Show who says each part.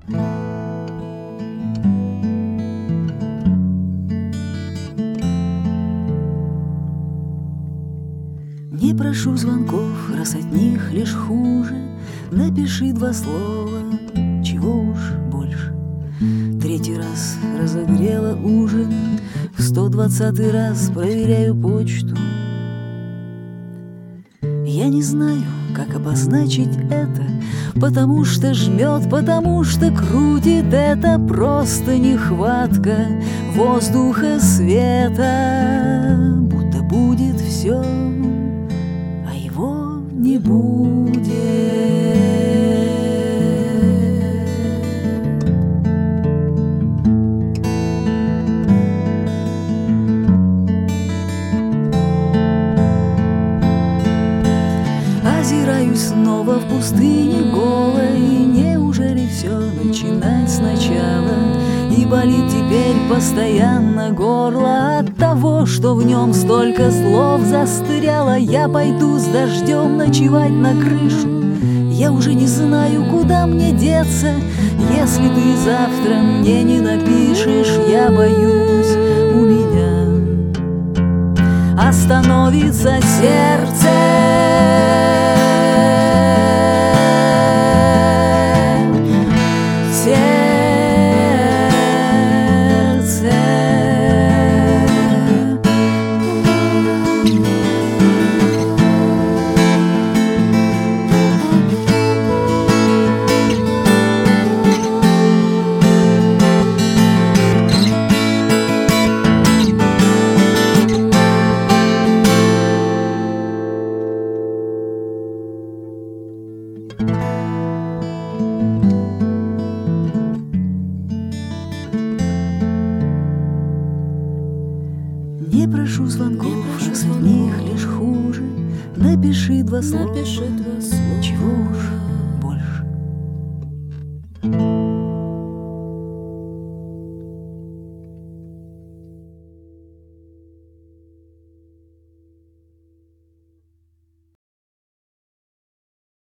Speaker 1: Не прошу звонков, раз от них лишь хуже. Напиши 2 слова, чего уж больше. 3-й раз разогрела ужин, в 120-й раз проверяю почту. Я не знаю, как обозначить это, потому что жмет, потому что крутит. Это просто нехватка воздуха, света. Будто будет все, а его не будет. Озираюсь снова в пустыне голой. Неужели все начинать сначала? И болит теперь постоянно горло от того, что в нем столько слов застряло. Я пойду с дождем ночевать на крышу. Я уже не знаю, куда мне деться. Если ты завтра мне не напишешь, я боюсь, у меня остановится сердце. Не прошу звонков, раз от них лишь хуже. Напиши 2 слова, чего уж